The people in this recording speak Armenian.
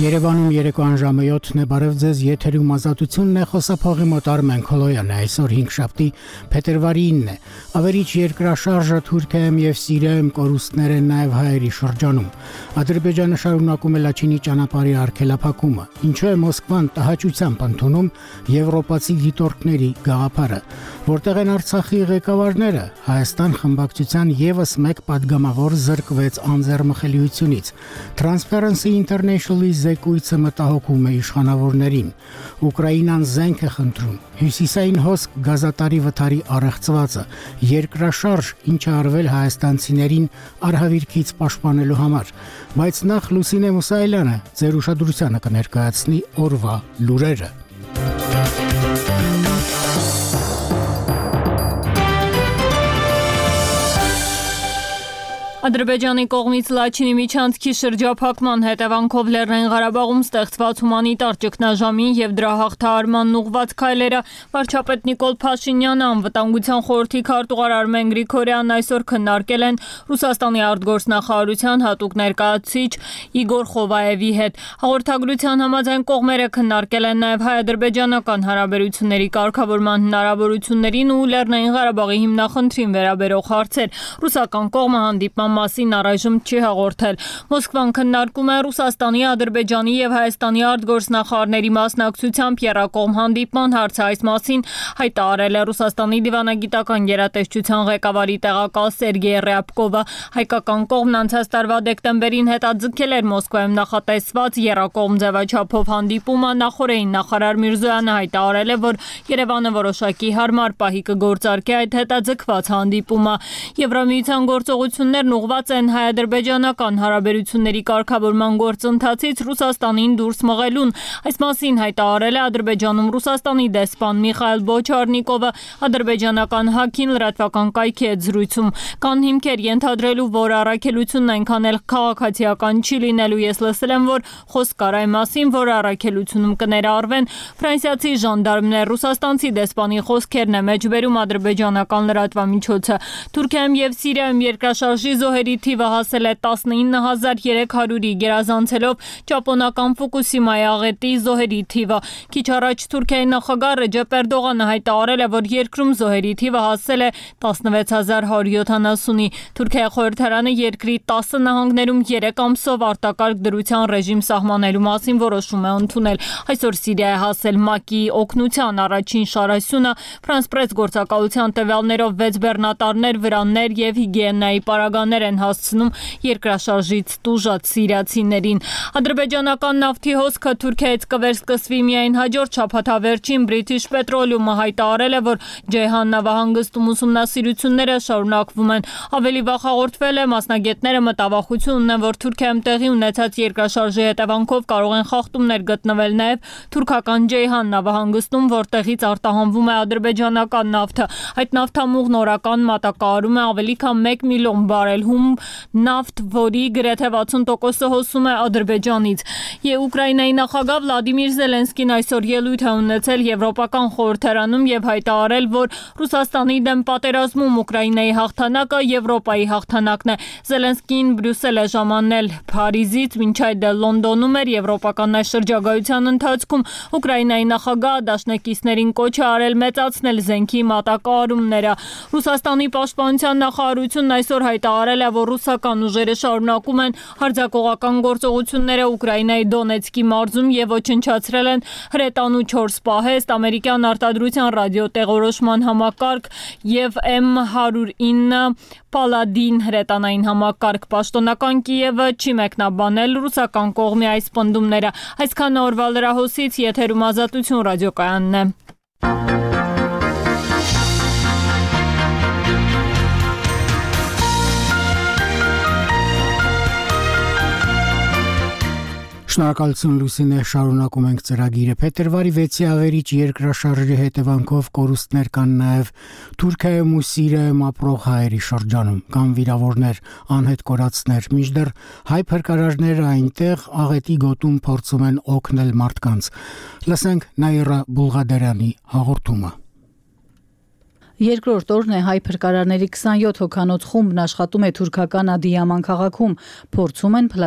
Երևանում երեկոյան ժամը 7-ն է, բարև ձեզ, եթերում ազատությունն է, խոսափողի մոտ Արմեն Քոլոյանն է, այսօր 5-շաբթի, փետրվարի 9-ն է, ավերիչ երկրաշարժը Թուրքիայում և Սիրիայում կորուստներ են նաև հայերի շրջանում, Ադրբեջանը շարունակում է Լաչինի ճանապարհի արգելափակումը, ինչու է Մոսկվան տհաճությամբ ընդունում եվրոպացի դիտորդների գաղափարը, որտեղ են Արցախի ղեկավարները, Հայաստան խմբակցության ևս մեկ падգամավոր զրկվեց անձեռմխելիությունից, Transparency International-ի զեկույցը մտահոգում է իշխանավորներին, Ուկրաինան զենք է խնդրում, հյուսիսային հոսք գազատարի վթարի առեղծվածը, երկրաշարժ, ինչը արվել հայաստանցիներին արհավիրքից պաշտպանելու համար, բայց նախ Լուսինե Մուսայելյանը ձեր ուշադրությանը կներկայացնի օրվա լուրերը։ Ադրբեջանի կողմից Լաչինի միջանցքի շրջափակման հետևանքով Լեռնային Ղարաբաղում ստեղծված հումանիտար ճգնաժամին եւ դրա հաղթահարմանն ուղղված քայլերը վարչապետ Նիկոլ Փաշինյանը անվտանգության խորհրդի քարտուղար Արմեն Գրիգորյանն այսօր քննարկել են Ռուսաստանի արտգործնախարարության հատուկ ներկայացուցիչ Իգոր Խովայևի հետ։ Հաղորդագրության համաձայն կողմերը քննարկել են նաեւ հայ-ադրբեջանական հարաբերությունների կարգավորման հնարավորություններին ու Լեռնային Ղարաբաղի հիմնախնդրին վերաբերող հարցեր։ Ռուսական կողմը հանդիպման մասին առայժմ չի հաղորդել։ Մոսկվան քննարկում է Ռուսաստանի, Ադրբեջանի եւ Հայաստանի արտգործնախարարների մասնակցությամբ եռակողմ հանդիպման հարցը, այս մասին հայտարարել է Ռուսաստանի դիվանագիտական գերատեսչության ղեկավարի տեղակալ Սերգեյ Ռյաբկովը։ Հայկական կողմն անցած տարվա դեկտեմբերին հետաձգել էր Մոսկվայում նախատեսված եռակողմ ձևաչափով հանդիպումը, նախորդին նախարար Միրզոյանը հայտարարել է, որ Երևանը որոշակի հարմար պահի կգործարկի այդ հետաձգված հանդիպումը։ Եվրամիության գործողություններն ուղղված են հայ-ադրբեջանական հարաբերությունների կարգավորման գործընթացից Ռուսաստանին դուրս մղելուն։ Այս մասին հայտարարել է Ադրբեջանում Ռուսաստանի դեսպան Միխայիլ Բոչարնիկովը ադրբեջանական ՀԱԿ-ին լրատվական կայքի հետ զրույցում։ Կան հիմքեր ենթադրելու, որ առաքելությունն այնքան էլ քաղաքացիական չի լինելու։ Ես լսել եմ, որ խոսք կար այն մասին, որ առաքելությունում կներառվեն ֆրանսիացի ժանդարմներ, ռուսաստանցի դեսպանի խոսքերն է մեջբերում ադրբեջանական լրատվամիջոցը։ Թուրքիայում եւ Սիրիայում երկրաշարժի զոհերի թիվը հասել է 19300-ի, գերազանցելով ճապոնական Ֆուկուսիմայի աղետի զոհերի թիվը։ Քիչ առաջ Թուրքիայի նախագահ Ռեջեփ Էրդողանը հայտարարել է, որ երկրում զոհերի թիվը հասել է 16170-ի։ Թուրքիայի խորհրդարանը երկրի 10 նահանգներում 3 ամսով արտակարգ դրության ռեժիմ սահմանելու մասին որոշում է ընդունել։ Այսօր Սիրիա է հասել ՄԱԿ-ի օգնության առաջին շարասյունը, France Press գործակալության տվյալներով 6 բեռնատարներ, վրաններ եւ հիգիենայի պարագաներ են հասցնում երկրաշարժից տուժած սիրիացիներին։ Ադրբեջանական նավթի հոսքը Թուրքիայից կվերսկսվի միայն հաջորդ շաբաթավերջին։ British Petroleum-ը հայտարարել է, որ Ջեյհան նավահանգստում ուսումնասիրությունները շարունակվում են։ Ավելի վաղ հաղորդվել է, մասնագետները մտավախություն ունեն, որ Թուրքիայում տեղի ունեցած երկրաշարժի հետևանքով կարող են խախտումներ գտնվել նաև թուրքական Ջեյհան նավահանգստում, որտեղից արտահանվում է ադրբեջանական նավթը։ Այդ նավթամուղն օրական մատակարարում է ավելի քան 1 միլիոն բարել հում նավթ, որի գրեթե 60%-ը հոսում է Ադրբեջանից։ Ուկրաինայի նախագահ Վլադիմիր Զելենսկին այսօր ելույթ է ունեցել Եվրոպական խորհրդարանում եւ հայտարարել, որ Ռուսաստանի դեմ պատերազմում Ուկրաինայի հաղթանակը Եվրոպայի հաղթանակն է։ Զելենսկին Բրյուսել է ժամանել Փարիզից, մինչ այդ Լոնդոնում էր եվրոպական այս շրջագայության ընթացքում Ուկրաինայի նախագահ դաշնակիցներին կոչ է արել մեծացնել զենքի մատակարարումները։ Ռուսաստանի պաշտպանության նախարարությունն այսօր հայտարարել է, որ ռուսական ուժերը շարունակում են հարձակողական գործողությունները Ուկրաինայի Դոնեցկի մարզում եւ ոչնչացրել են հրետանու 4 պահեստ, ամերիկյան արտադրության ռադիոտեղորոշման համակարգ եւ M109 Պալադին հրետանային համակարգ։ Պաշտոնական Կիևը չի մեկնաբանել ռուսական կողմի այս պնդումները։ Այսքան օրվա լրահոսից, եթերում Ազատություն ռադիոկայանն է։ Շնորհակալություն Լուսինե, շարունակում ենք ծրագիրը։ Փետրվարի 6-ի ավերիչ երկրաշարժի հետևանքով կորուստներ կան նաև Թուրքիայում ու Սիրիայում ապրող հայերի շրջանում, կան վիրավորներ, անհետ կորածներ, մինչդեռ հայ փրկարարները այնտեղ աղետի գոտում փորձում են օգնել մարդկանց։ Լսենք Նաիրա Բուլղադարյանի հաղորդումը։ Երկրորդ օրն է հայ փրկարարների 27 հոգանոց խումբն աշխատում է թուրքական Ադիյաման քաղաքում, փորձում են